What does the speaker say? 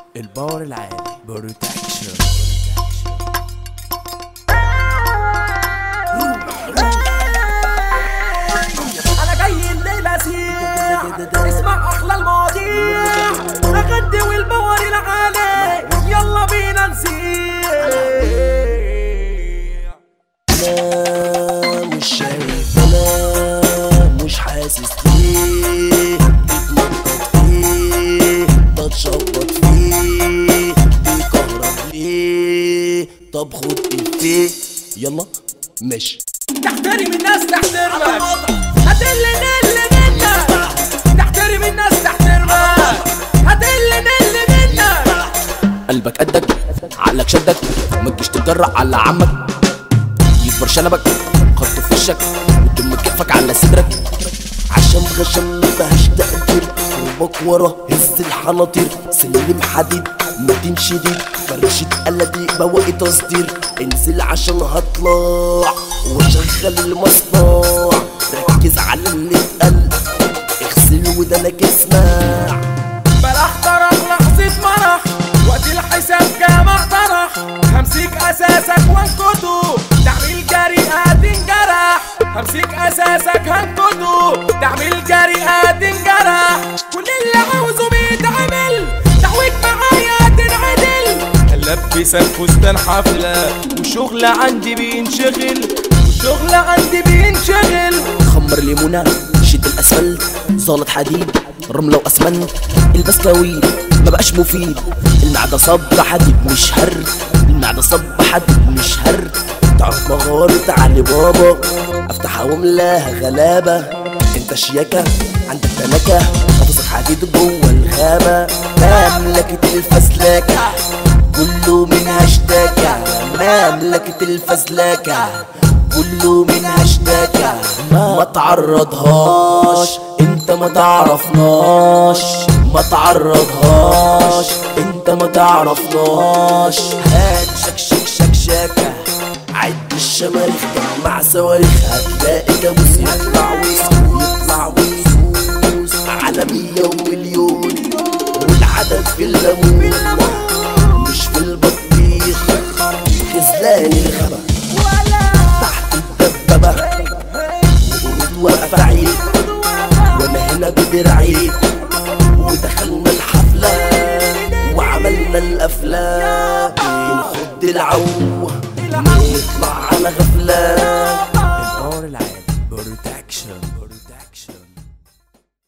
الباور العالي بروتكشن. انا جاي الليلة اسيح اسمع احلى المواضيع، اغدي والباور العالي يلا بينا نسيح. انا مش شايف، انا مش حاسس ليه بتنطط فيه بتشخبط فيه بيكهرب ليه. طب خد افيه يلا ماشي. تحترم الناس تحترمك، هتقل نل منك. تحترم الناس تحترمك، هتقل نل منك. قلبك قدك عقلك شدك، ما تجيش تتجرأ على عمك يكبر شنبك خط في وشك وتم كفك على صدرك. عشان غشم مفيهاش تقدير، قربك ورا هز الحناطير. سلم حديد متين شديد، فرشة قلبي بواقي تصدير. انزل عشان هطلع واشغل المصنع، ركز على اللي اتقل اغسل ودنك اسمع. بلاح طرح لحظة مرح، وقت الحساب جامع طرح. همسك اساسك وانكته، تعمل جريئة تنجرح. همسك اساسك هنكته، تعمل جريئة تنجرح. كل اللي عاوزه بيتعمل، دعوك معايا تنعدل. هلبسك فستان حفلة والشغل عندي بينشغل، والشغل عندي بينشغل. خمر ليمونة شد الاسفلت، زلط حديد رملة واسمنت. البسكويت ما بقاش مفيد، المعدة صب حديد مش هرد. المعدة صب حديد مش هرد. تعرف مهارة علي بابا، افتحها واملاها غلابة. انت شياكة عندك تنكة، حافظك حديد جوه الغابة. مملكة الفسلاكة كله منها اشتاكة، مملكة الفسلاكة كله منها اشتاكة. ما تعرضهاش انت ما تعرفناش، ما تعرضهاش انت ما تعرفناش. هات شكشك شكشاكة، عد الشماريخ مع صواريخ. هتلاقي كابوس يطلع يطلع ويفوز على 100 ومليون، والعدد في الليمون مش في البطيخ. خذلان الغابة تحت الدبابة وقرود واقفة عيد، وانا هنا بدرعي. ودخلنا الحفلة وعملنا الافلام، بنخد العو نطلع على غفلة.